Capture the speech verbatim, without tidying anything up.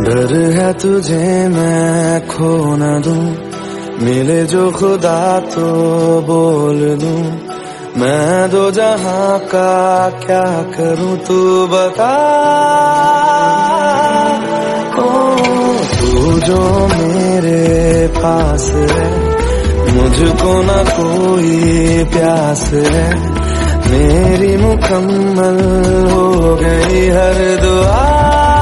डर है तुझे मैं खो न दूं, मिले जो खुदा तो बोल दूं। मैं दो जहां का क्या करूं तू बता। ओ तू जो मेरे पास है, मुझको न कोई प्यास है। मेरी मुकम्मल हो गई हर दुआ।